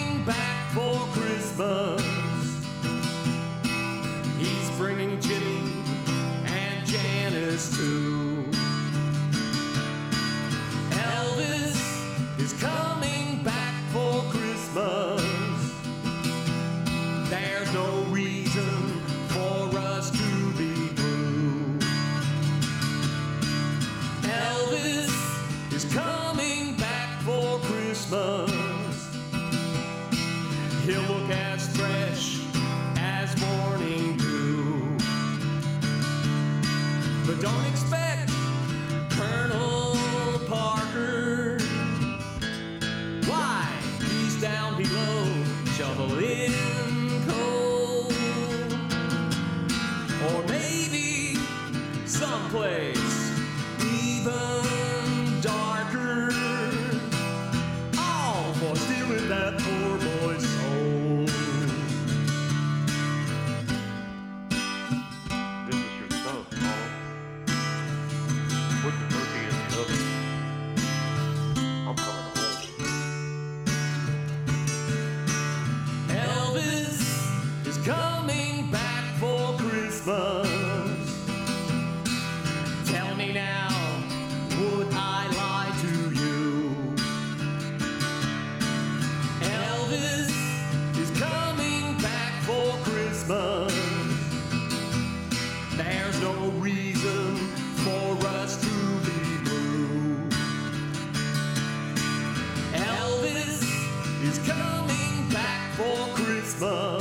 coming back for Christmas. He's bringing Jimmy and Janice too. Elvis is coming back for Christmas. There's no reason for us to be blue. Elvis is coming back for Christmas. He'll look as fresh as morning dew. But don't expect Colonel Parker. Why? He's down below shoveling coal. Or maybe someplace even darker. All for stealing that poor boy's soul. This is your son, Paul. Put the turkey in the oven. I'm coming home. Elvis is coming back for Christmas. Tell me now, would I lie to you? Elvis is coming back for Christmas. There's no reason for us to be blue. Elvis is coming back for Christmas.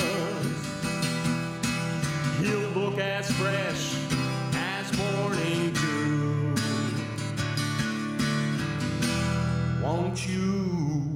He'll look as fresh as morning dew. Won't you